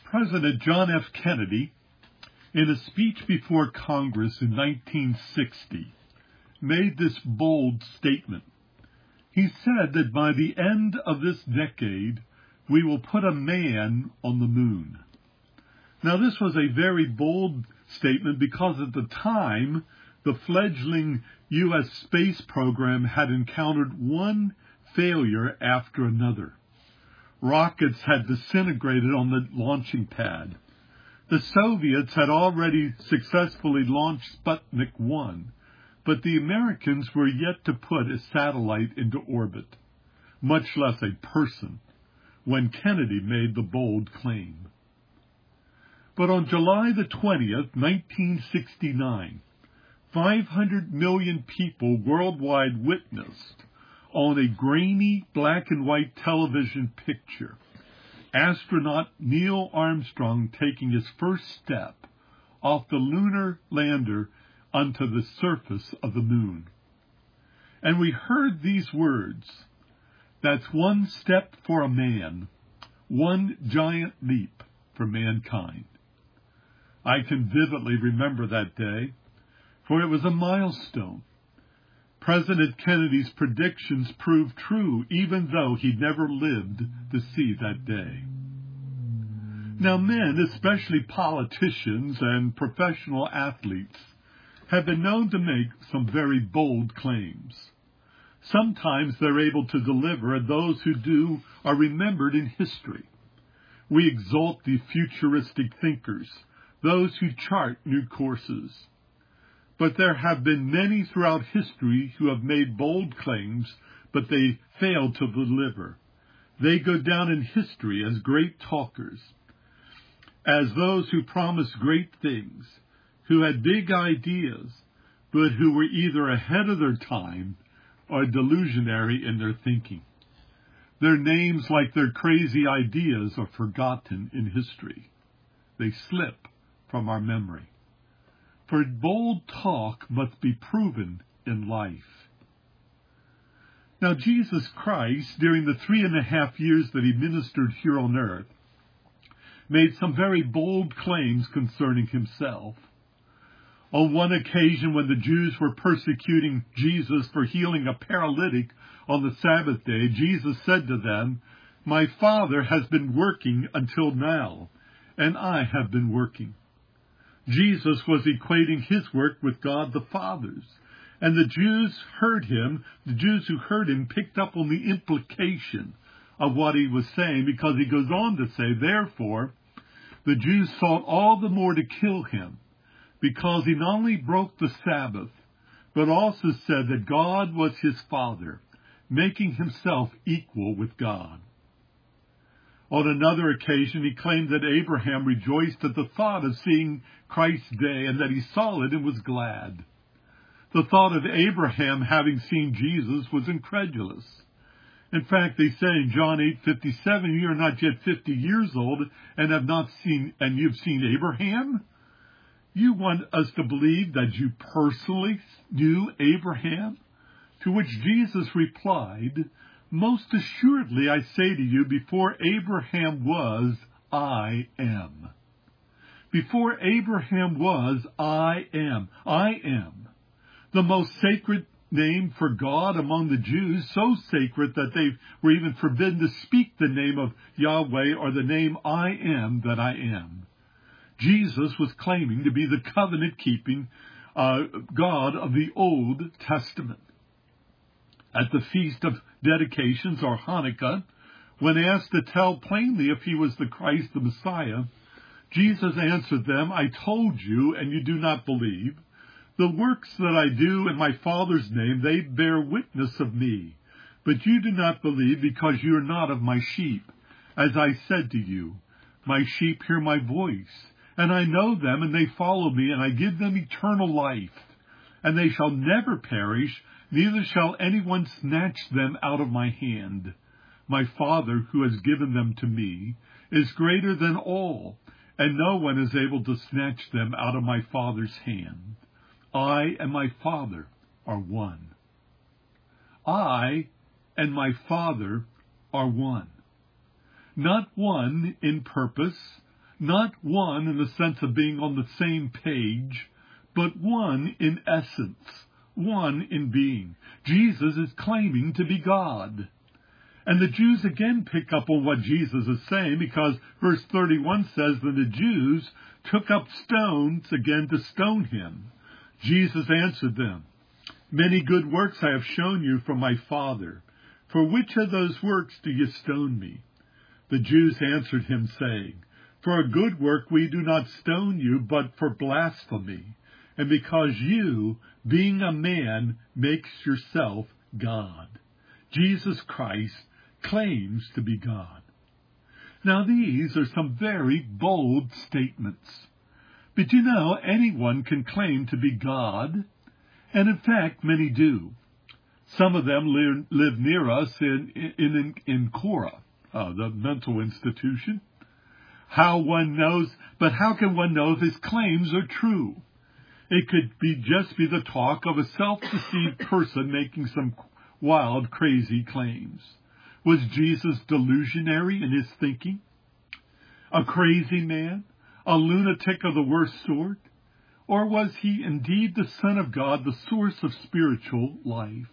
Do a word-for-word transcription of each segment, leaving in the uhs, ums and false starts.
President John F. Kennedy, in a speech before Congress in nineteen sixty, made this bold statement. He said that by the end of this decade, we will put a man on the moon. Now, this was a very bold statement because at the time, the fledgling U S space program had encountered one failure after another. Rockets had disintegrated on the launching pad. The Soviets had already successfully launched Sputnik one, but the Americans were yet to put a satellite into orbit, much less a person, when Kennedy made the bold claim. But on July the twentieth, nineteen sixty-nine, five hundred million people worldwide witnessed, on a grainy black and white television picture, astronaut Neil Armstrong taking his first step off the lunar lander onto the surface of the moon. And we heard these words, "That's one step for a man, one giant leap for mankind." I can vividly remember that day, for it was a milestone. President Kennedy's predictions proved true, even though he never lived to see that day. Now, men, especially politicians and professional athletes, have been known to make some very bold claims. Sometimes they're able to deliver, and those who do are remembered in history. We exalt the futuristic thinkers, those who chart new courses. But there have been many throughout history who have made bold claims, but they failed to deliver. They go down in history as great talkers, as those who promised great things, who had big ideas, but who were either ahead of their time or delusionary in their thinking. Their names, like their crazy ideas, are forgotten in history. They slip from our memory. For bold talk must be proven in life. Now, Jesus Christ, during the three and a half years that he ministered here on earth, made some very bold claims concerning himself. On one occasion, when the Jews were persecuting Jesus for healing a paralytic on the Sabbath day, Jesus said to them, "My Father has been working until now, and I have been working." Jesus was equating his work with God the Father's. And the Jews heard him, the Jews who heard him picked up on the implication of what he was saying, because he goes on to say, "Therefore, the Jews sought all the more to kill him, because he not only broke the Sabbath, but also said that God was his Father, making himself equal with God." On another occasion, he claimed that Abraham rejoiced at the thought of seeing Christ's day, and that he saw it and was glad. The thought of Abraham having seen Jesus was incredulous. In fact, they say in John eight fifty-seven, "You are not yet fifty years old and have not seen, and you've seen Abraham?" You want us to believe that you personally knew Abraham? To which Jesus replied, "Most assuredly, I say to you, before Abraham was, I am." Before Abraham was, I am. I am. The most sacred name for God among the Jews, so sacred that they were even forbidden to speak the name of Yahweh or the name I am that I am. Jesus was claiming to be the covenant-keeping uh, God of the Old Testament. At the Feast of Dedications, or Hanukkah, when asked to tell plainly if he was the Christ, the Messiah, Jesus answered them, "I told you, and you do not believe. The works that I do in my Father's name, they bear witness of me. But you do not believe because you are not of my sheep. As I said to you, my sheep hear my voice, and I know them, and they follow me, and I give them eternal life. And they shall never perish, neither shall anyone snatch them out of my hand. My Father, who has given them to me, is greater than all, and no one is able to snatch them out of my Father's hand. I and my Father are one." I and my Father are one. Not one in purpose, not one in the sense of being on the same page, but one in essence, one in being. Jesus is claiming to be God. And the Jews again pick up on what Jesus is saying, because verse thirty-one says that the Jews took up stones again to stone him. Jesus answered them, "Many good works I have shown you from my Father. For which of those works do you stone me?" The Jews answered him, saying, "For a good work we do not stone you, but for blasphemy, and because you, being a man, makes yourself God." Jesus Christ claims to be God. Now these are some very bold statements. But you know, anyone can claim to be God, and in fact many do. Some of them live, live near us in, in, in, in Cora, uh, the mental institution. How one knows, but how can one know if his claims are true? It could be just be the talk of a self-deceived person making some wild, crazy claims. Was Jesus delusionary in his thinking? A crazy man? A lunatic of the worst sort? Or was he indeed the Son of God, the source of spiritual life?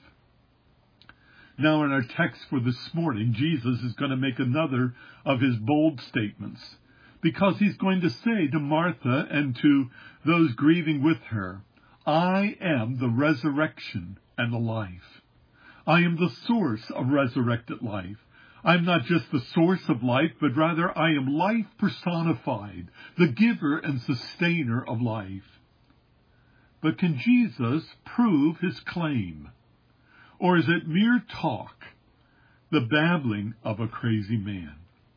Now in our text for this morning, Jesus is going to make another of his bold statements, because he's going to say to Martha and to those grieving with her, "I am the resurrection and the life." I am the source of resurrected life. I'm not just the source of life, but rather I am life personified, the giver and sustainer of life. But can Jesus prove his claim? Or is it mere talk, the babbling of a crazy man?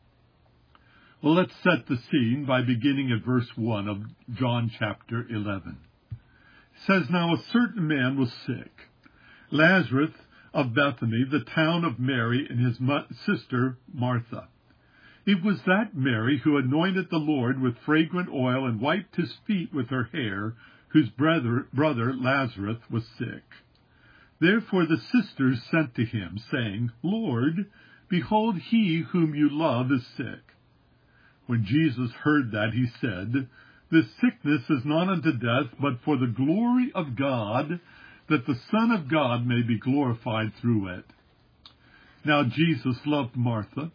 Well, let's set the scene by beginning at verse one of John chapter eleven. It says, "Now a certain man was sick, Lazarus of Bethany, the town of Mary and his sister Martha. It was that Mary who anointed the Lord with fragrant oil and wiped his feet with her hair, whose brother, brother Lazarus was sick. Therefore the sisters sent to him, saying, 'Lord, behold, he whom you love is sick.' When Jesus heard that, he said, 'This sickness is not unto death, but for the glory of God, that the Son of God may be glorified through it.' Now Jesus loved Martha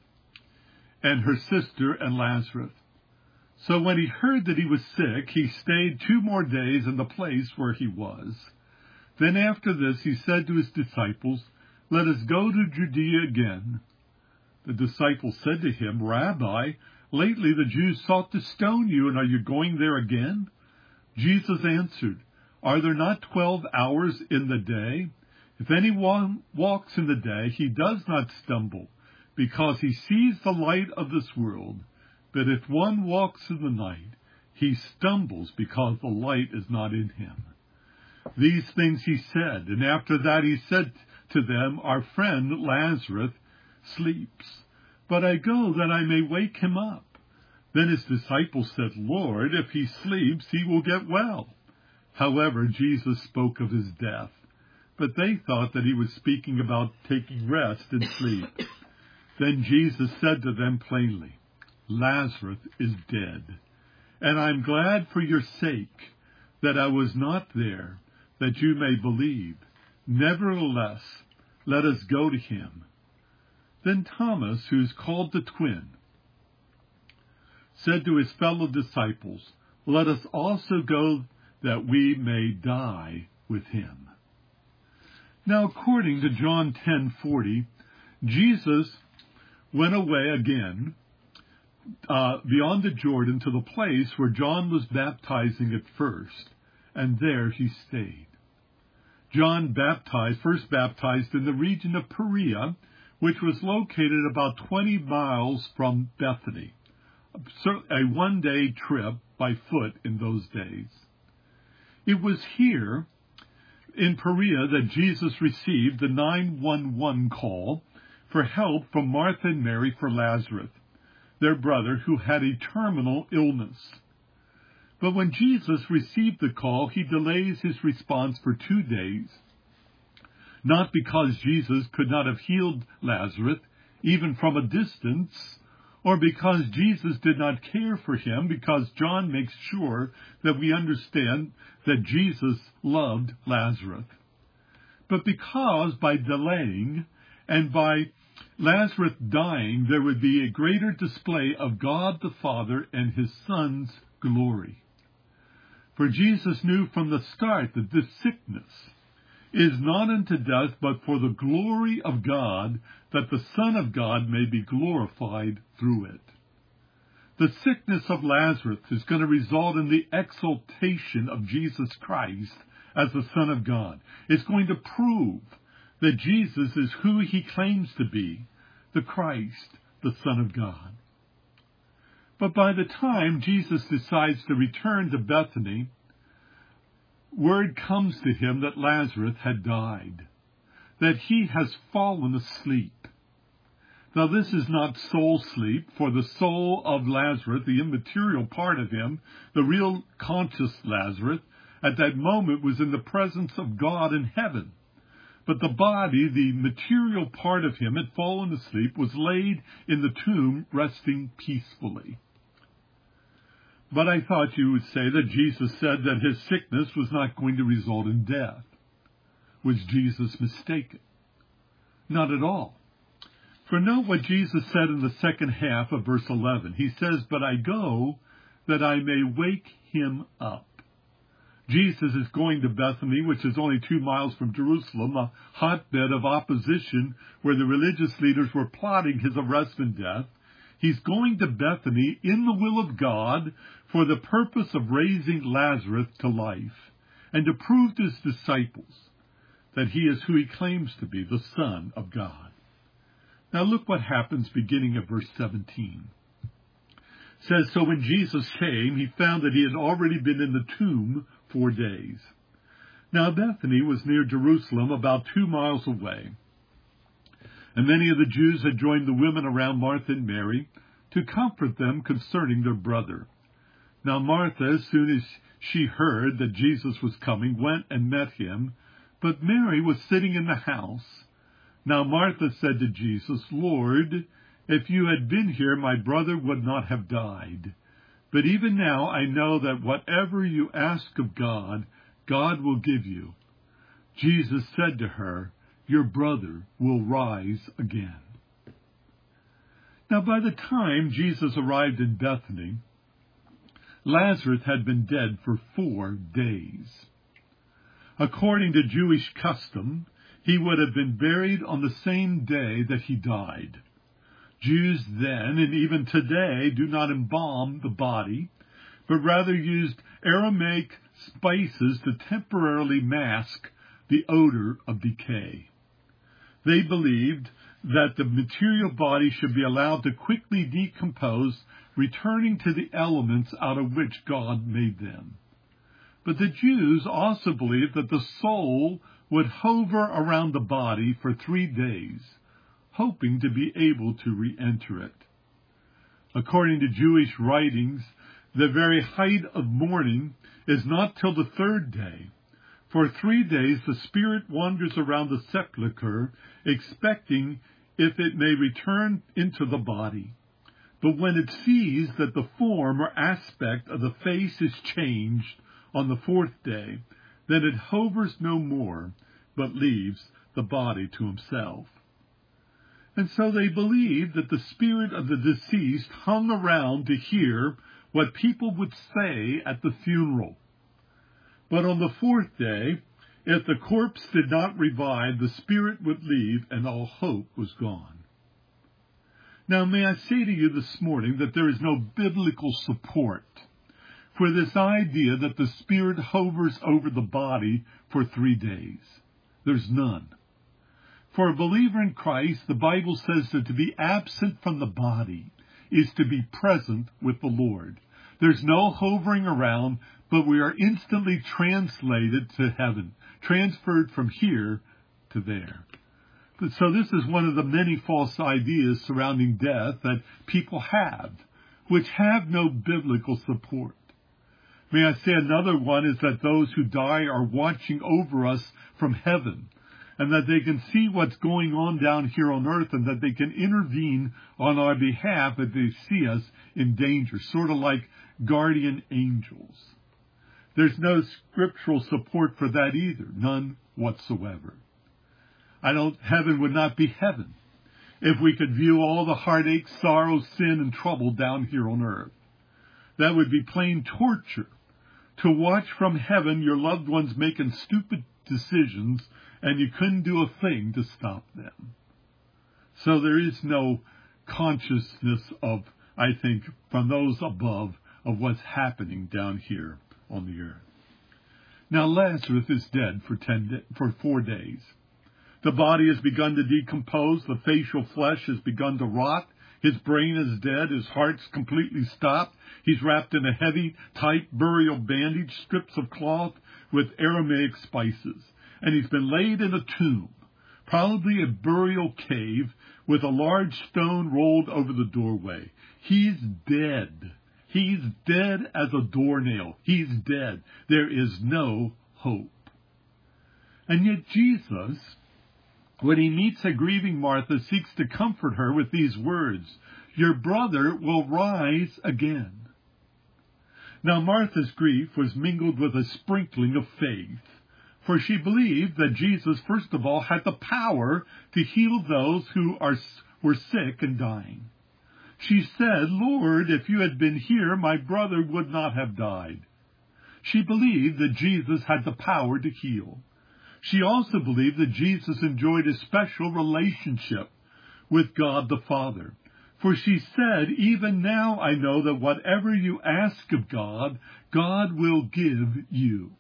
and her sister and Lazarus. So when he heard that he was sick, he stayed two more days in the place where he was. Then after this he said to his disciples, 'Let us go to Judea again.' The disciples said to him, 'Rabbi, lately the Jews sought to stone you, and are you going there again?' Jesus answered, 'Are there not twelve hours in the day? If anyone walks in the day, he does not stumble, because he sees the light of this world. But if one walks in the night, he stumbles, because the light is not in him.' These things he said, and after that he said to them, 'Our friend Lazarus sleeps, but I go that I may wake him up.' Then his disciples said, 'Lord, if he sleeps, he will get well.' However, Jesus spoke of his death, but they thought that he was speaking about taking rest and sleep. Then Jesus said to them plainly, 'Lazarus is dead, and I am glad for your sake that I was not there, that you may believe. Nevertheless, let us go to him.' Then Thomas, who is called the twin, said to his fellow disciples, 'Let us also go, that we may die with him.'" Now, according to John ten forty, Jesus went away again uh, beyond the Jordan to the place where John was baptizing at first, and there he stayed. John baptized, first baptized in the region of Perea, which was located about twenty miles from Bethany, a one-day trip by foot in those days. It was here in Perea that Jesus received the nine one one call for help from Martha and Mary for Lazarus, their brother, who had a terminal illness. But when Jesus received the call, he delays his response for two days, not because Jesus could not have healed Lazarus, even from a distance, or because Jesus did not care for him, because John makes sure that we understand that Jesus loved Lazarus. But because by delaying and by Lazarus dying, there would be a greater display of God the Father and his Son's glory. For Jesus knew from the start that this sickness is not unto death, but for the glory of God, that the Son of God may be glorified through it. The sickness of Lazarus is going to result in the exaltation of Jesus Christ as the Son of God. It's going to prove that Jesus is who he claims to be, the Christ, the Son of God. But by the time Jesus decides to return to Bethany, word comes to him that Lazarus had died, that he has fallen asleep. Now this is not soul sleep, for the soul of Lazarus, the immaterial part of him, the real conscious Lazarus, at that moment was in the presence of God in heaven. But the body, the material part of him, had fallen asleep, was laid in the tomb, resting peacefully. But I thought you would say that Jesus said that his sickness was not going to result in death. Was Jesus mistaken? Not at all. For note what Jesus said in the second half of verse eleven. He says, "But I go that I may wake him up." Jesus is going to Bethany, which is only two miles from Jerusalem, a hotbed of opposition where the religious leaders were plotting his arrest and death. He's going to Bethany in the will of God for the purpose of raising Lazarus to life and to prove to his disciples that he is who he claims to be, the Son of God. Now look what happens beginning at verse seventeen. It says, "So when Jesus came, he found that he had already been in the tomb four days. Now Bethany was near Jerusalem, about two miles away. And many of the Jews had joined the women around Martha and Mary to comfort them concerning their brother. Now Martha, as soon as she heard that Jesus was coming, went and met him, but Mary was sitting in the house. Now Martha said to Jesus, 'Lord, if you had been here, my brother would not have died. But even now I know that whatever you ask of God, God will give you.' Jesus said to her, 'Your brother will rise again.'" Now by the time Jesus arrived in Bethany, Lazarus had been dead for four days. According to Jewish custom, he would have been buried on the same day that he died. Jews then, and even today, do not embalm the body, but rather used Aramaic spices to temporarily mask the odor of decay. They believed that the material body should be allowed to quickly decompose, returning to the elements out of which God made them. But the Jews also believed that the soul would hover around the body for three days, hoping to be able to re-enter it. According to Jewish writings, the very height of mourning is not till the third day. For three days the spirit wanders around the sepulchre, expecting if it may return into the body. But when it sees that the form or aspect of the face is changed on the fourth day, then it hovers no more, but leaves the body to himself. And so they believed that the spirit of the deceased hung around to hear what people would say at the funeral. But on the fourth day, if the corpse did not revive, the spirit would leave and all hope was gone. Now may I say to you this morning that there is no biblical support for this idea that the spirit hovers over the body for three days. There's none. For a believer in Christ, the Bible says that to be absent from the body is to be present with the Lord. There's no hovering around, but we are instantly translated to heaven, transferred from here to there. But so this is one of the many false ideas surrounding death that people have, which have no biblical support. May I say another one is that those who die are watching over us from heaven, and that they can see what's going on down here on earth, and that they can intervene on our behalf if they see us in danger, sort of like guardian angels. There's no scriptural support for that either, none whatsoever. I don't, heaven would not be heaven if we could view all the heartache, sorrow, sin, and trouble down here on earth. That would be plain torture, to watch from heaven your loved ones making stupid decisions and you couldn't do a thing to stop them. So there is no consciousness of, I think, from those above of what's happening down here on the earth. Now Lazarus is dead for ten da- for four days. The body has begun to decompose. The facial flesh has begun to rot. His brain is dead. His heart's completely stopped. He's wrapped in a heavy, tight burial bandage, strips of cloth with Aramaic spices. And he's been laid in a tomb, probably a burial cave, with a large stone rolled over the doorway. He's dead. He's dead as a doornail. He's dead. There is no hope. And yet Jesus, when he meets a grieving Martha, seeks to comfort her with these words, "Your brother will rise again." Now Martha's grief was mingled with a sprinkling of faith, for she believed that Jesus, first of all, had the power to heal those who are, were sick and dying. She said, "Lord, if you had been here, my brother would not have died." She believed that Jesus had the power to heal. She also believed that Jesus enjoyed a special relationship with God the Father. For she said, "Even now I know that whatever you ask of God, God will give you."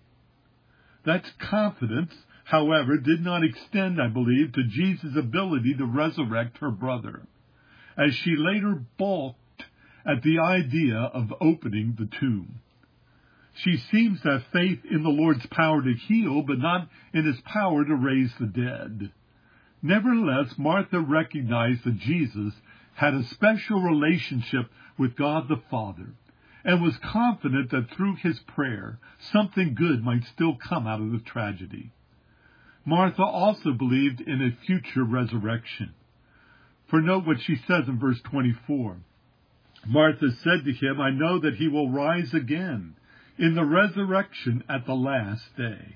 That confidence, however, did not extend, I believe, to Jesus' ability to resurrect her brother, as she later balked at the idea of opening the tomb. She seems to have faith in the Lord's power to heal, but not in his power to raise the dead. Nevertheless, Martha recognized that Jesus had a special relationship with God the Father, and was confident that through his prayer, something good might still come out of the tragedy. Martha also believed in a future resurrection. For note what she says in verse twenty-four. Martha said to him, "I know that he will rise again in the resurrection at the last day."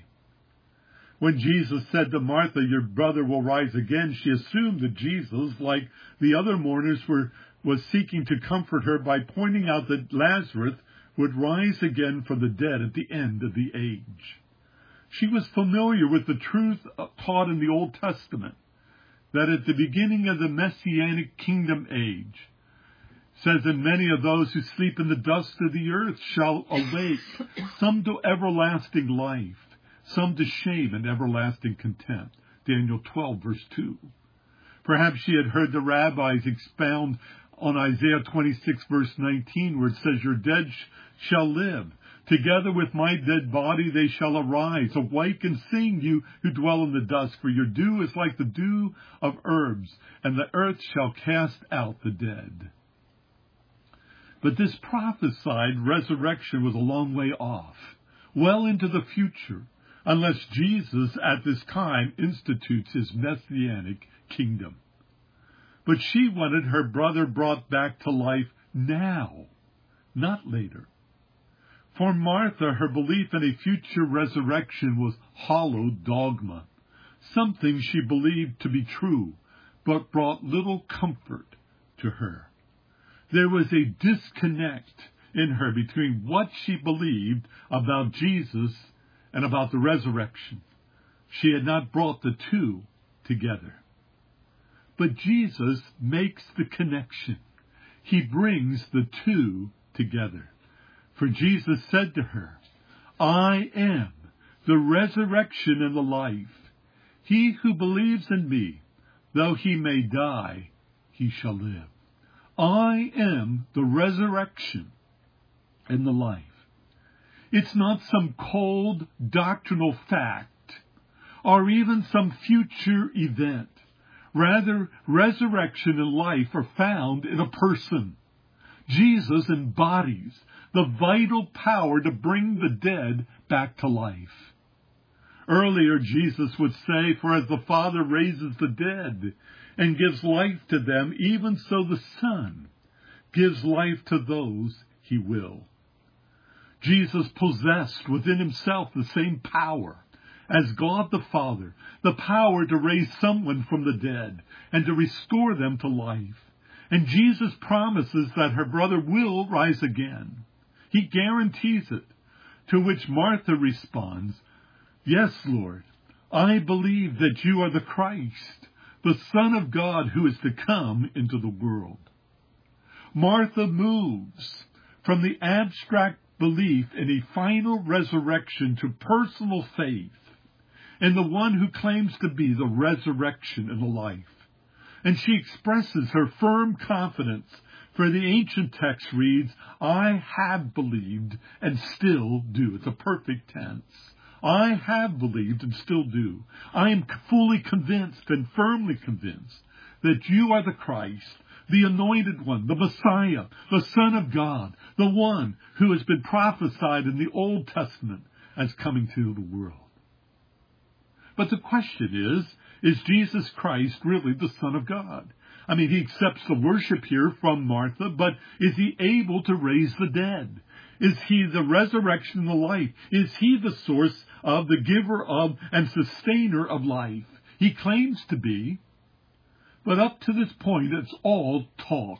When Jesus said to Martha, "Your brother will rise again," she assumed that Jesus, like the other mourners, were, was seeking to comfort her by pointing out that Lazarus would rise again from the dead at the end of the age. She was familiar with the truth taught in the Old Testament, that at the beginning of the Messianic kingdom age, says, "And many of those who sleep in the dust of the earth shall awake, some to everlasting life, some to shame and everlasting contempt." Daniel twelve, verse two. Perhaps she had heard the rabbis expound on Isaiah twenty-six, verse nineteen, where it says, "Your dead sh- shall live. Together with my dead body they shall arise. Awake and sing, you who dwell in the dust, for your dew is like the dew of herbs, and the earth shall cast out the dead." But this prophesied resurrection was a long way off, well into the future, unless Jesus at this time institutes his messianic kingdom. But she wanted her brother brought back to life now, not later. For Martha, her belief in a future resurrection was hollow dogma, something she believed to be true, but brought little comfort to her. There was a disconnect in her between what she believed about Jesus and about the resurrection. She had not brought the two together. But Jesus makes the connection. He brings the two together. For Jesus said to her, "I am the resurrection and the life. He who believes in me, though he may die, he shall live." I am the resurrection and the life. It's not some cold doctrinal fact or even some future event. Rather, resurrection and life are found in a person. Jesus embodies the vital power to bring the dead back to life. Earlier, Jesus would say, "For as the Father raises the dead and gives life to them, even so the Son gives life to those he will." Jesus possessed within himself the same power as God the Father, the power to raise someone from the dead and to restore them to life. And Jesus promises that her brother will rise again. He guarantees it, to which Martha responds, "Yes, Lord, I believe that you are the Christ, the Son of God who is to come into the world." Martha moves from the abstract belief in a final resurrection to personal faith in the one who claims to be the resurrection and the life. And she expresses her firm confidence, for the ancient text reads, "I have believed and still do." It's a perfect tense. I have believed and still do. I am fully convinced and firmly convinced that you are the Christ, the anointed one, the Messiah, the Son of God, the one who has been prophesied in the Old Testament as coming to the world. But the question is, is Jesus Christ really the Son of God? I mean, he accepts the worship here from Martha, but is he able to raise the dead? Is he the resurrection and the life? Is he the source of, the giver of, and sustainer of life? He claims to be, but up to this point, it's all talk.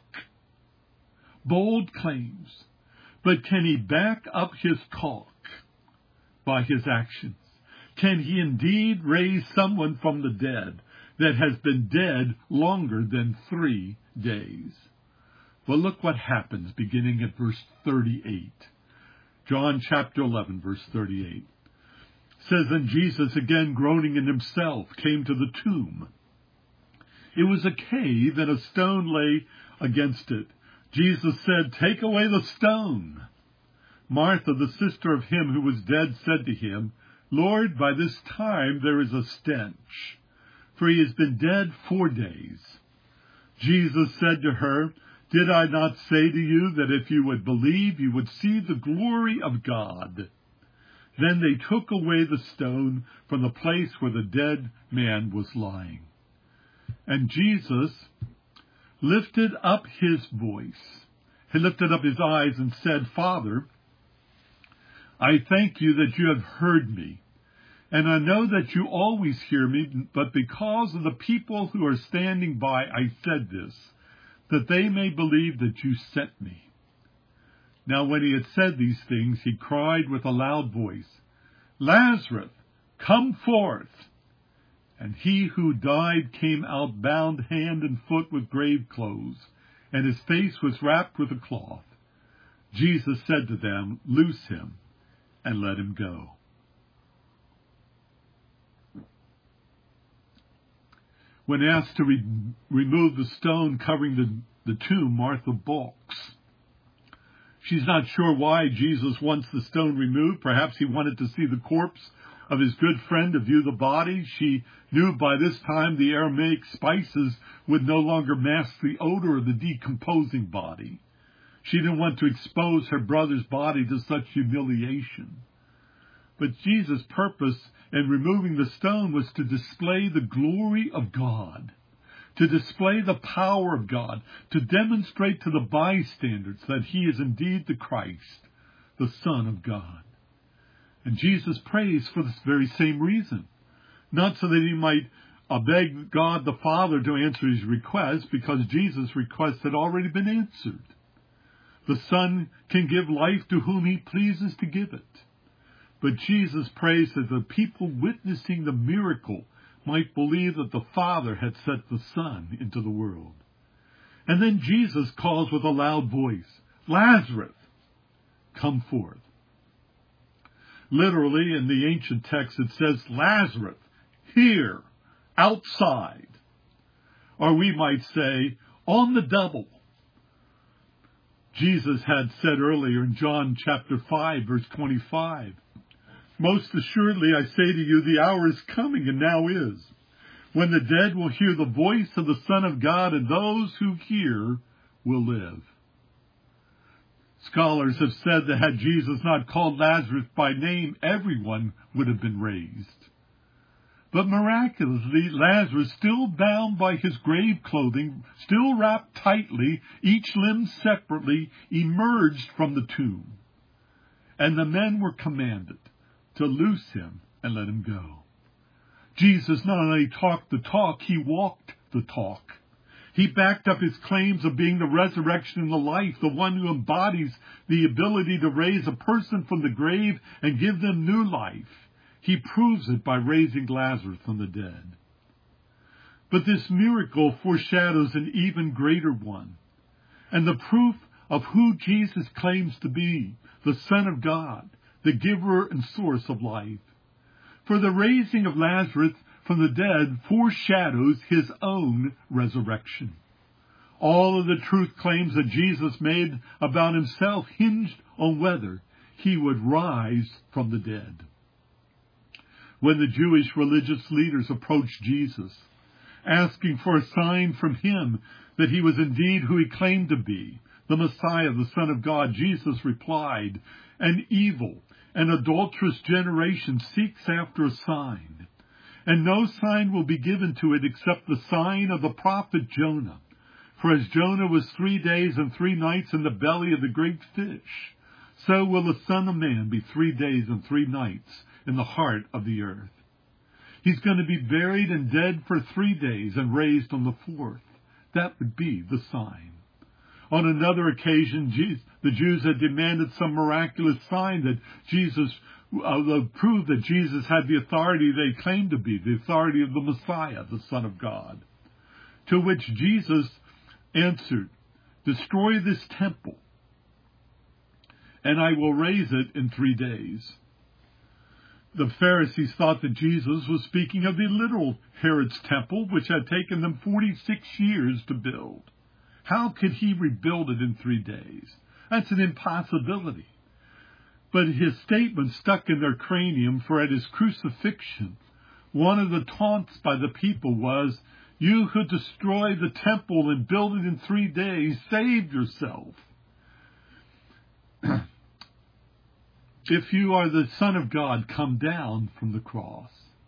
Bold claims. But can he back up his talk by his actions? Can he indeed raise someone from the dead that has been dead longer than three days? Well, look what happens beginning at verse thirty-eight. John chapter eleven, verse thirty-eight. Says, "And Jesus, again groaning in himself, came to the tomb. It was a cave, and a stone lay against it. Jesus said, 'Take away the stone.' Martha, the sister of him who was dead, said to him, 'Lord, by this time there is a stench, for he has been dead four days.' Jesus said to her, 'Did I not say to you that if you would believe, you would see the glory of God?' Then they took away the stone from the place where the dead man was lying. And Jesus lifted up his voice. He lifted up his eyes and said, 'Father, I thank you that you have heard me. And I know that you always hear me, but because of the people who are standing by, I said this, that they may believe that you sent me.' Now when he had said these things, he cried with a loud voice, 'Lazarus, come forth!' And he who died came out bound hand and foot with grave clothes, and his face was wrapped with a cloth. Jesus said to them, 'Loose him and let him go.'" When asked to re- remove the stone covering the, the tomb, Martha balks. She's not sure why Jesus wants the stone removed. Perhaps he wanted to see the corpse of his good friend, to view the body. She knew by this time the Aramaic spices would no longer mask the odor of the decomposing body. She didn't want to expose her brother's body to such humiliation. But Jesus' purpose in removing the stone was to display the glory of God, to display the power of God, to demonstrate to the bystanders that he is indeed the Christ, the Son of God. And Jesus prays for this very same reason, not so that he might uh, beg God the Father to answer his request, because Jesus' request had already been answered. The Son can give life to whom he pleases to give it. But Jesus prays that the people witnessing the miracle might believe that the Father had sent the Son into the world. And then Jesus calls with a loud voice, "Lazarus, come forth." Literally, in the ancient text, it says, "Lazarus, here, outside." Or we might say, on the double. Jesus had said earlier in John chapter five, verse twenty-five, "Most assuredly I say to you, the hour is coming, and now is, when the dead will hear the voice of the Son of God, and those who hear will live." Scholars have said that had Jesus not called Lazarus by name, everyone would have been raised. But miraculously, Lazarus, still bound by his grave clothing, still wrapped tightly, each limb separately, emerged from the tomb. And the men were commanded to loose him and let him go. Jesus not only talked the talk, he walked the talk. He backed up his claims of being the resurrection and the life, the one who embodies the ability to raise a person from the grave and give them new life. He proves it by raising Lazarus from the dead. But this miracle foreshadows an even greater one, and the proof of who Jesus claims to be, the Son of God, the giver and source of life. For the raising of Lazarus from the dead foreshadows his own resurrection. All of the truth claims that Jesus made about himself hinged on whether he would rise from the dead. When the Jewish religious leaders approached Jesus, asking for a sign from him that he was indeed who he claimed to be, the Messiah, the Son of God, Jesus replied, "An evil and adulterous generation seeks after a sign, and no sign will be given to it except the sign of the prophet Jonah. For as Jonah was three days and three nights in the belly of the great fish, so will the Son of Man be three days and three nights in the heart of the earth." He's going to be buried and dead for three days and raised on the fourth. That would be the sign. On another occasion, the Jews had demanded some miraculous sign that Jesus uh, proved that Jesus had the authority they claimed to be, the authority of the Messiah, the Son of God. To which Jesus answered, "Destroy this temple, and I will raise it in three days." The Pharisees thought that Jesus was speaking of the literal Herod's temple, which had taken them forty-six years to build. How could he rebuild it in three days? That's an impossibility. But his statement stuck in their cranium, for at his crucifixion, one of the taunts by the people was, "You who destroy the temple and build it in three days, save yourself. If you are the Son of God, come down from the cross."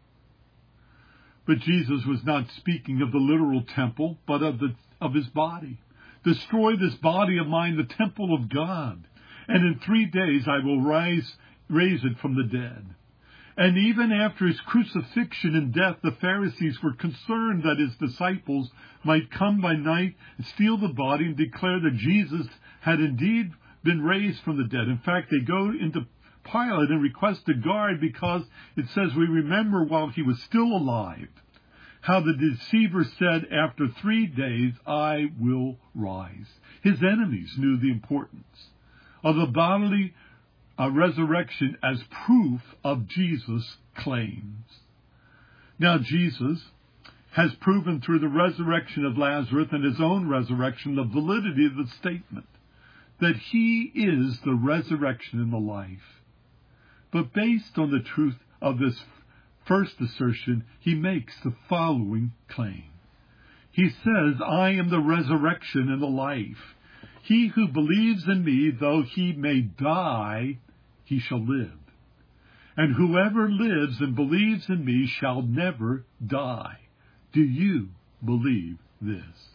But Jesus was not speaking of the literal temple, but of the of his body. "Destroy this body of mine, the temple of God, and in three days I will rise, raise it from the dead." And even after his crucifixion and death, the Pharisees were concerned that his disciples might come by night and steal the body and declare that Jesus had indeed been raised from the dead. In fact, they go into Pilate and request a guard because it says, we remember while he was still alive, how the deceiver said, "After three days I will rise." His enemies knew the importance of the bodily uh, resurrection as proof of Jesus' claims. Now Jesus has proven through the resurrection of Lazarus and his own resurrection the validity of the statement that he is the resurrection and the life. But based on the truth of this first assertion, he makes the following claim. He says, "I am the resurrection and the life. He who believes in me, though he may die, he shall live. And whoever lives and believes in me shall never die." Do you believe this?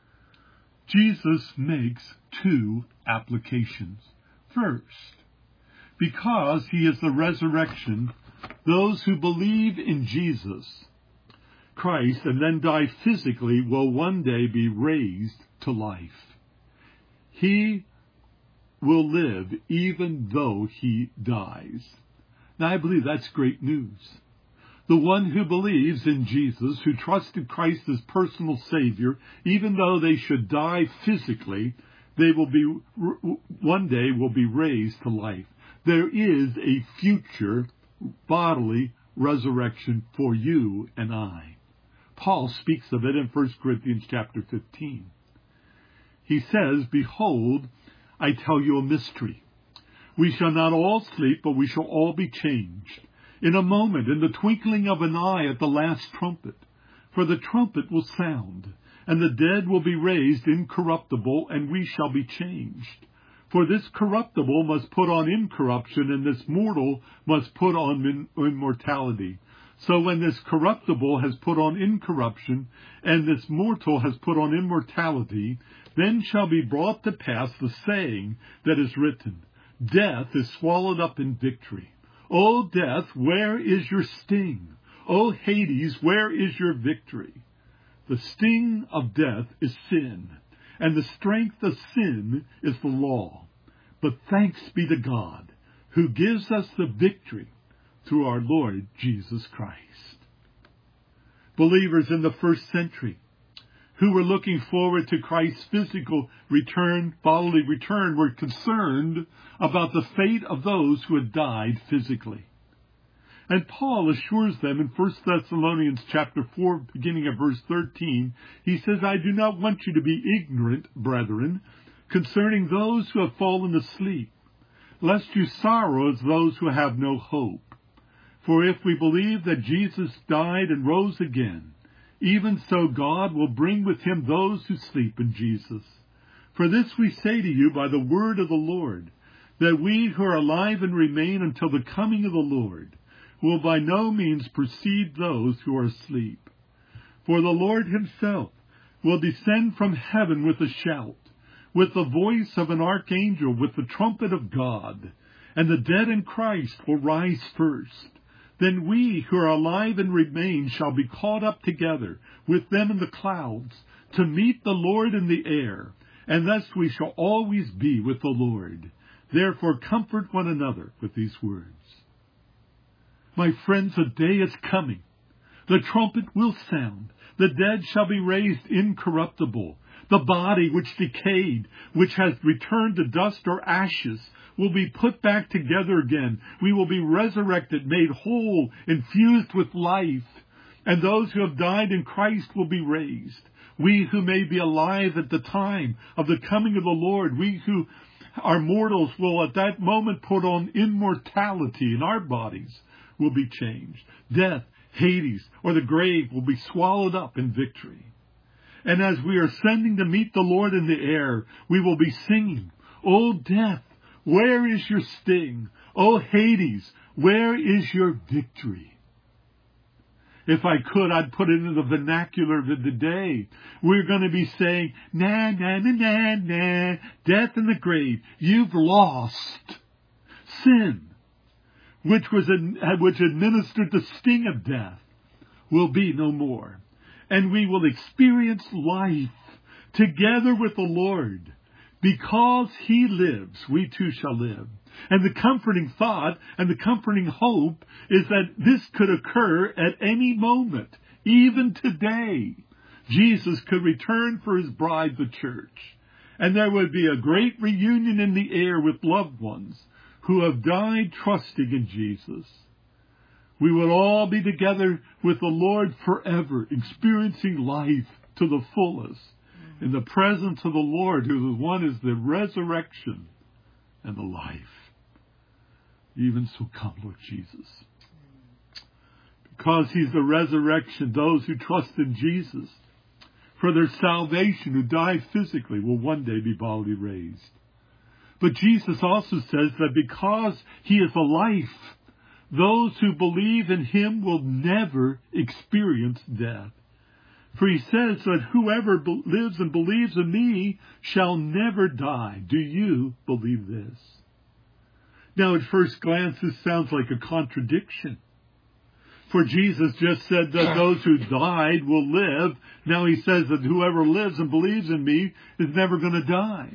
Jesus makes two applications. First, because he is the resurrection, those who believe in Jesus Christ and then die physically will one day be raised to life. He will live even though he dies. Now, I believe that's great news. The one who believes in Jesus, who trusted Christ as personal Savior, even though they should die physically, they will be, one day will be raised to life. There is a future bodily resurrection for you and I. Paul speaks of it in First Corinthians chapter fifteen. He says, "Behold, I tell you a mystery. We shall not all sleep, but we shall all be changed. In a moment, in the twinkling of an eye at the last trumpet. For the trumpet will sound, and the dead will be raised incorruptible, and we shall be changed. For this corruptible must put on incorruption, and this mortal must put on immortality. So when this corruptible has put on incorruption, and this mortal has put on immortality, then shall be brought to pass the saying that is written, Death is swallowed up in victory. O death, where is your sting? O Hades, where is your victory? The sting of death is sin, and the strength of sin is the law. But thanks be to God, who gives us the victory through our Lord Jesus Christ. Believers in the first century who were looking forward to Christ's physical return, bodily return, were concerned about the fate of those who had died physically. And Paul assures them in First Thessalonians chapter four, beginning at verse thirteen, he says, I do not want you to be ignorant, brethren, concerning those who have fallen asleep, lest you sorrow as those who have no hope. For if we believe that Jesus died and rose again, even so God will bring with him those who sleep in Jesus. For this we say to you by the word of the Lord, that we who are alive and remain until the coming of the Lord will by no means precede those who are asleep. For the Lord himself will descend from heaven with a shout, with the voice of an archangel, with the trumpet of God, and the dead in Christ will rise first. Then we who are alive and remain shall be caught up together with them in the clouds to meet the Lord in the air, and thus we shall always be with the Lord. Therefore comfort one another with these words. My friends, a day is coming. The trumpet will sound. The dead shall be raised incorruptible. The body which decayed, which has returned to dust or ashes, will be put back together again. We will be resurrected, made whole, infused with life. And those who have died in Christ will be raised. We who may be alive at the time of the coming of the Lord, we who are mortals will at that moment put on immortality, and our bodies will be changed. Death, Hades, or the grave will be swallowed up in victory. And as we are ascending to meet the Lord in the air, we will be singing, O death, where is your sting? O Hades, where is your victory? If I could, I'd put it into the vernacular of the day. We're going to be saying, na, na, na, na, na, death in the grave, you've lost. Sin, which was which administered the sting of death, will be no more. And we will experience life together with the Lord. Because he lives, we too shall live. And the comforting thought and the comforting hope is that this could occur at any moment, even today. Jesus could return for his bride, the church. And there would be a great reunion in the air with loved ones who have died trusting in Jesus. We would all be together with the Lord forever, experiencing life to the fullest in the presence of the Lord, who the one is the resurrection and the life. Even so come, Lord Jesus. Because he's the resurrection, those who trust in Jesus for their salvation, who die physically, will one day be bodily raised. But Jesus also says that because he is the life, those who believe in him will never experience death. For he says that whoever be- lives and believes in me shall never die. Do you believe this? Now, at first glance, this sounds like a contradiction. For Jesus just said that those who died will live. Now he says that whoever lives and believes in me is never going to die.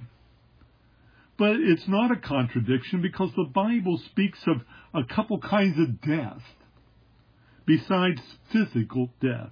But it's not a contradiction, because the Bible speaks of a couple kinds of death besides physical death.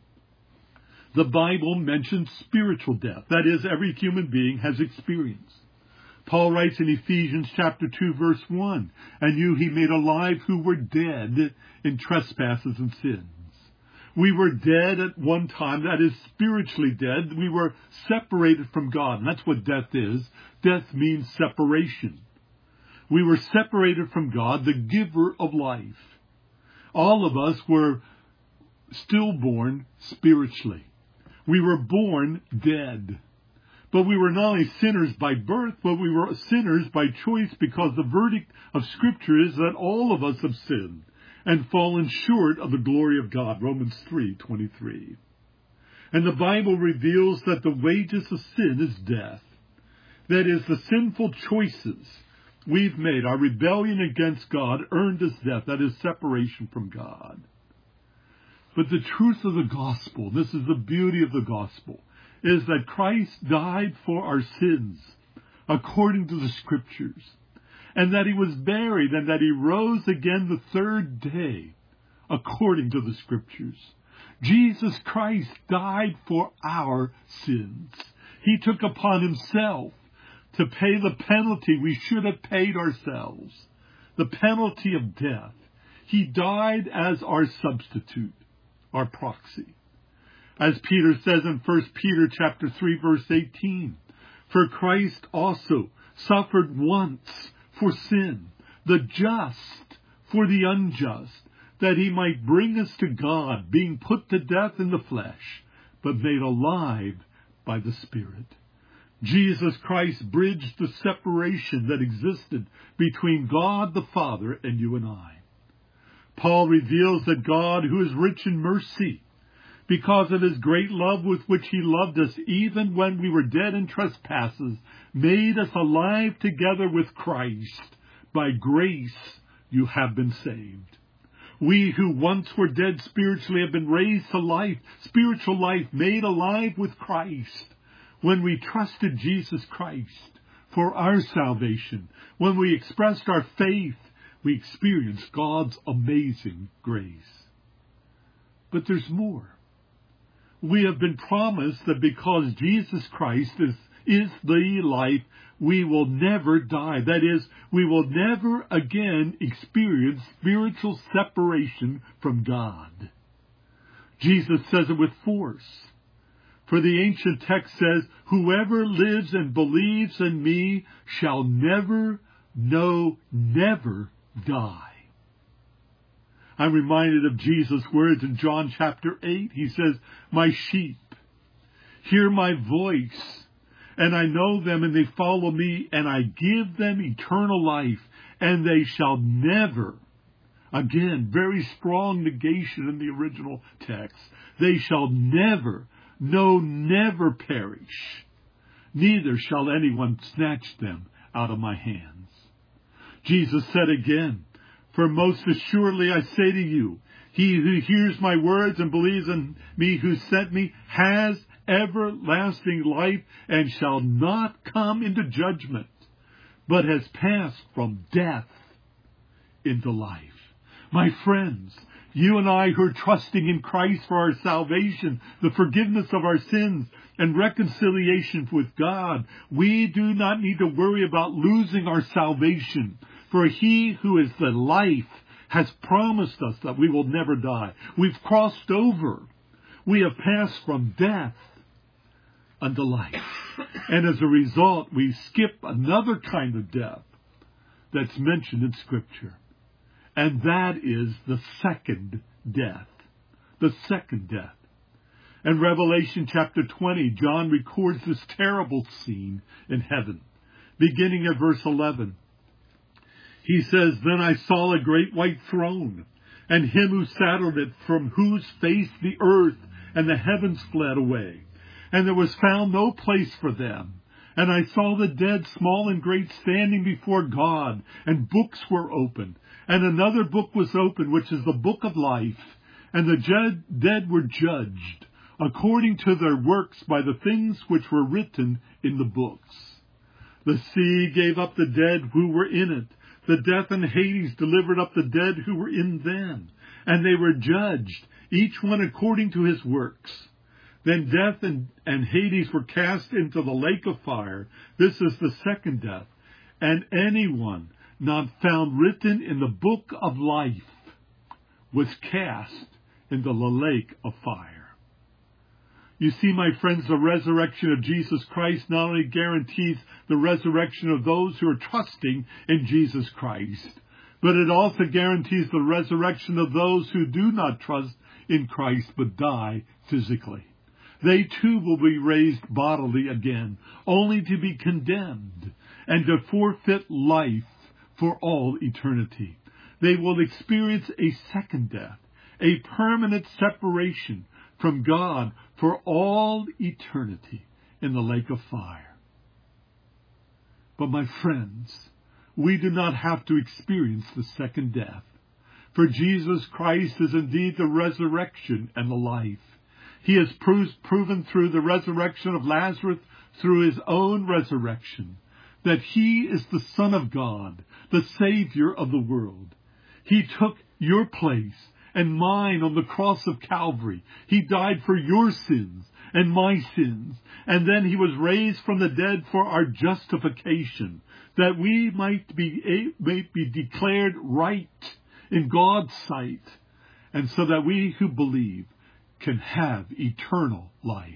The Bible mentions spiritual death. That is, every human being has experienced. Paul writes in Ephesians chapter two, verse one, and you he made alive who were dead in trespasses and sins. We were dead at one time, that is, spiritually dead. We were separated from God, and that's what death is. Death means separation. We were separated from God, the giver of life. All of us were stillborn spiritually. We were born dead. But we were not only sinners by birth, but we were sinners by choice, because the verdict of Scripture is that all of us have sinned and fallen short of the glory of God. Romans three twenty-three. And the Bible reveals that the wages of sin is death. That is, the sinful choices we've made, our rebellion against God, earned us death. That is separation from God. But the truth of the gospel, this is the beauty of the gospel, is that Christ died for our sins according to the Scriptures, and that he was buried, and that he rose again the third day according to the Scriptures. Jesus Christ died for our sins. He took upon himself to pay the penalty we should have paid ourselves, the penalty of death. He died as our substitute, our proxy. As Peter says in First Peter chapter three, verse eighteen, for Christ also suffered once for sin, the just for the unjust, that he might bring us to God, being put to death in the flesh, but made alive by the Spirit. Jesus Christ bridged the separation that existed between God the Father and you and I. Paul reveals that God, who is rich in mercy, because of his great love with which he loved us, even when we were dead in trespasses, made us alive together with Christ. By grace you have been saved. We who once were dead spiritually have been raised to life, spiritual life made alive with Christ. When we trusted Jesus Christ for our salvation, when we expressed our faith, we experienced God's amazing grace. But there's more. We have been promised that because Jesus Christ is, is the life, we will never die. That is, we will never again experience spiritual separation from God. Jesus says it with force. For the ancient text says, whoever lives and believes in me shall never, no, never die. I'm reminded of Jesus' words in John chapter eight. He says, my sheep hear my voice, and I know them, and they follow me, and I give them eternal life, and they shall never, again, very strong negation in the original text, they shall never, no, never perish, neither shall anyone snatch them out of my hands. Jesus said again, for most assuredly I say to you, he who hears my words and believes in me who sent me has everlasting life and shall not come into judgment, but has passed from death into life. My friends, you and I who are trusting in Christ for our salvation, the forgiveness of our sins, and reconciliation with God, we do not need to worry about losing our salvation. For he who is the life has promised us that we will never die. We've crossed over. We have passed from death unto life. And as a result, we skip another kind of death that's mentioned in Scripture. And that is the second death. The second death. In Revelation chapter twenty, John records this terrible scene in heaven, beginning at verse eleven. He says, then I saw a great white throne, and him who sat on it, from whose face the earth and the heavens fled away, and there was found no place for them. And I saw the dead, small and great, standing before God, and books were opened. And another book was opened, which is the book of life. And the jud- dead were judged according to their works by the things which were written in the books. The sea gave up the dead who were in it. The death and Hades delivered up the dead who were in them. And they were judged, each one according to his works. Then death and, and Hades were cast into the lake of fire. This is the second death. And anyone not found written in the book of life was cast into the lake of fire. You see, my friends, the resurrection of Jesus Christ not only guarantees the resurrection of those who are trusting in Jesus Christ, but it also guarantees the resurrection of those who do not trust in Christ but die physically. They too will be raised bodily again, only to be condemned and to forfeit life for all eternity. they will experience a second death, a permanent separation from God for all eternity in the lake of fire. But my friends, we do not have to experience the second death, for Jesus Christ is indeed the resurrection and the life. He has proved, proven through the resurrection of Lazarus, through his own resurrection, that he is the Son of God, the Savior of the world. He took your place and mine on the cross of Calvary. He died for your sins and my sins, and then he was raised from the dead for our justification, that we might be, might be declared right in God's sight, and so that we who believe can have eternal life.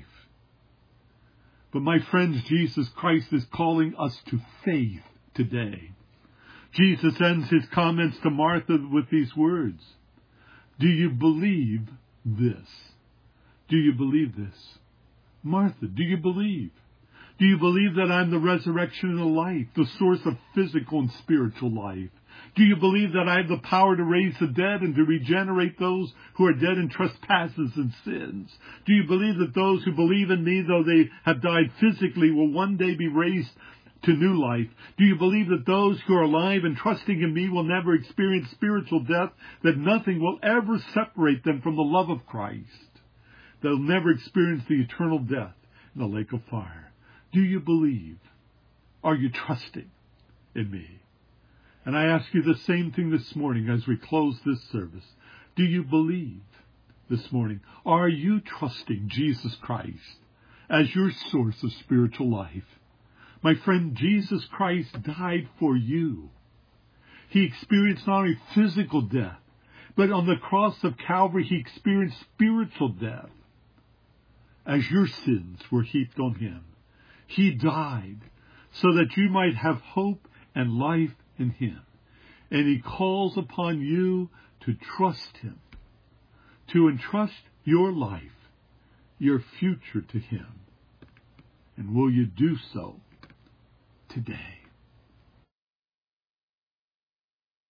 But my friends, Jesus Christ is calling us to faith today. Jesus ends his comments to Martha with these words: do you believe this? Do you believe this? Martha, do you believe? Do you believe that I'm the resurrection and the life, the source of physical and spiritual life? Do you believe that I have the power to raise the dead and to regenerate those who are dead in trespasses and sins? Do you believe that those who believe in me, though they have died physically, will one day be raised to new life? Do you believe that those who are alive and trusting in me will never experience spiritual death, that nothing will ever separate them from the love of Christ? They'll never experience the eternal death in the lake of fire. Do you believe? Are you trusting in me? And I ask you the same thing this morning as we close this service. Do you believe this morning? Are you trusting Jesus Christ as your source of spiritual life? My friend, Jesus Christ died for you. He experienced not only physical death, but on the cross of Calvary, he experienced spiritual death as your sins were heaped on him. He died so that you might have hope and life in him. And he calls upon you to trust him, to entrust your life, your future to him. And will you do so today?